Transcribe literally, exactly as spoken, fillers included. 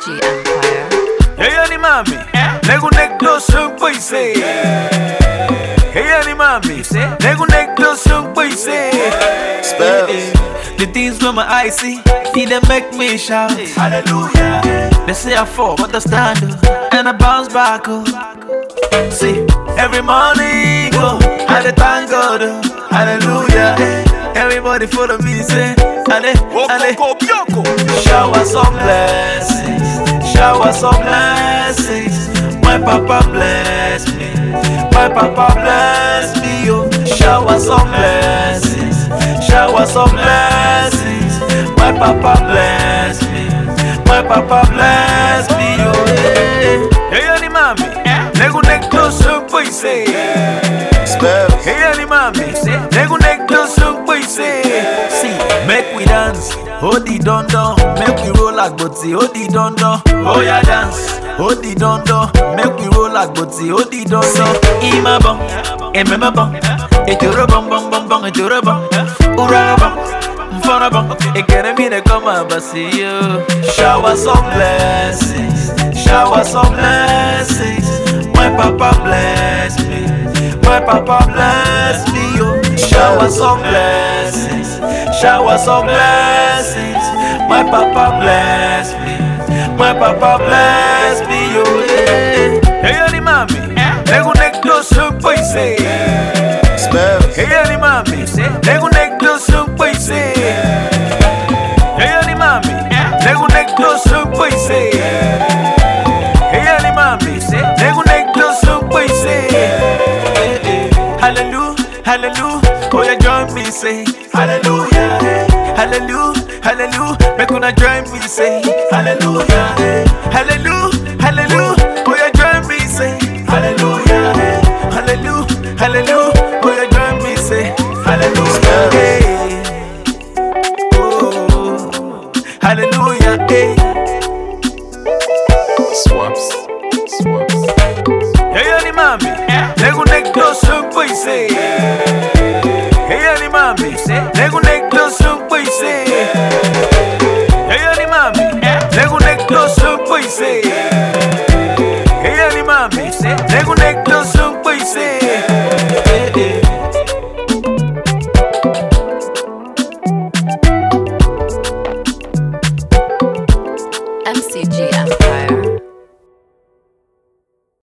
G Empire. Hey, any mommy, nego negdo sung poise. Hey, any mommy, nego negdo sung poise. Spells. The things where my eyes see, they dey make me shout. Hallelujah. They say I fall, but I stand up and I bounce back. Oh. See, every morning, go, I dey thank God. Oh. Hallelujah. Everybody follow me, say, Ale, Ale. Shower some blessings, shower some blessings. My papa bless me, my papa bless me. Oh, shower some blessings, shower some blessings. My papa bless me, my papa bless me. Oh, hey, hey, any mommy, nego negdo sung poise. Spells. Hey, any mommy, nego negdo sung poise. See, make we dance, hold the don don. Make we roll like booty, hold the don don. Oh yeah, dance, hold the don don. Make we roll like booty, hold the don don. Ima bong, emema bong, etoro bong bong bong bong, etoro bong, ura bong, mfana bong. Ekere mi ne koma basi yo. Shower some blessings, shower some blessings. My papa bless me, my papa bless me yo. Shower some blessings, shower some blessings. My papa bless me, my papa bless me yo. Hey, hey, any mommy, nego negdo sung poise. Spells. Hey, any mommy, nego negdo sung poise. Hey, any mommy, nego negdo sung poise. Hey, any mommy, nego negdo sung poise. Hallelujah, hallelujah. Oh, you join me, say hallelujah, hallelujah, hallelujah. Make una join me, say hallelujah, hallelujah, hallelujah. Oh, you join me, say hallelujah, hallelujah, hallelujah. Oh, you join me, say hallelujah, hey. Oh, hallelujah, hey. Swaps. Swaps. Hey, any mommy, nego negdo sung poise.